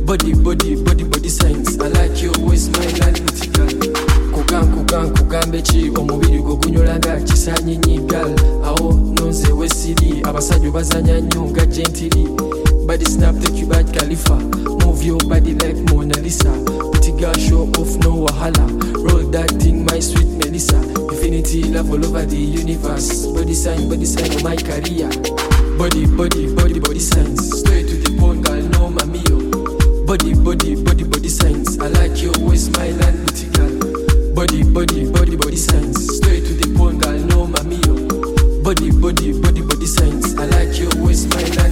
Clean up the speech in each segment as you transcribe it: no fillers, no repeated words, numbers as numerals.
Body signs. I like your waist, my land, mythical. Kugambechi omubiri gwo gunyolanga kisanyi nyigal awo nonze wesiri abasajja bazanya nnyo nga gentili body snap take you back Khalifa move your body like Mona Lisa pretty girl show off no wahala roll that thing my sweet Melissa infinity love all over the universe body sign of my career body signs straight to the point girl no mamio body signs I like your waist my land mythical body signs straight to the point girl no mamio body signs I like your waist my land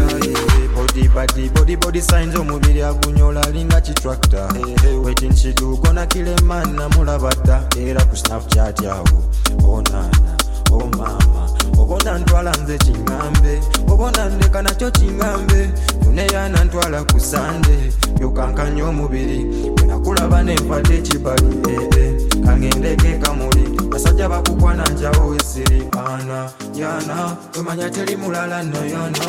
body signs omubiri agunyola linga kitractor waiting shidu kona kile man na mulabata era ku Snapchat yawo onana oh mama obona ntwala nze kingambe obona ndeka nakyo kingambe tuneyana ntwala ku Sunday yokankanya omubiri nakulaba nempadde ekibali kangendeke kamuli basajja bakukwana njawo esiri ana yana tomanya teri mulala noyono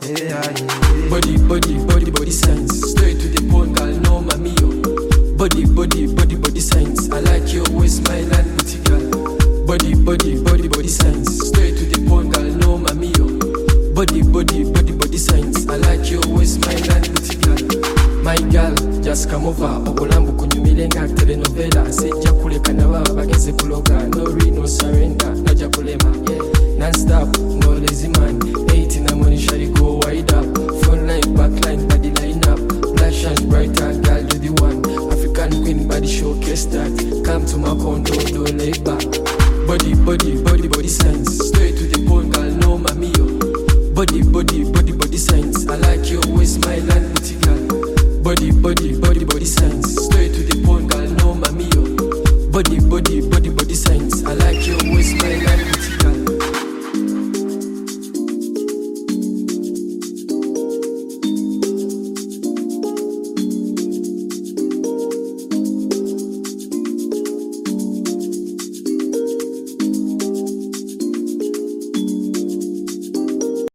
body signs straight to the point girl no mamio body signs I like your waist my land mythical body signs straight to the point girl no mamio body signs I like your waist my land mythical my girl just come over obulambu kunyumile nga telenovela sijja kuleka nababa bageze kuloga no surrender najja kulema non stop no lazy man 8 in the morning shall go wide up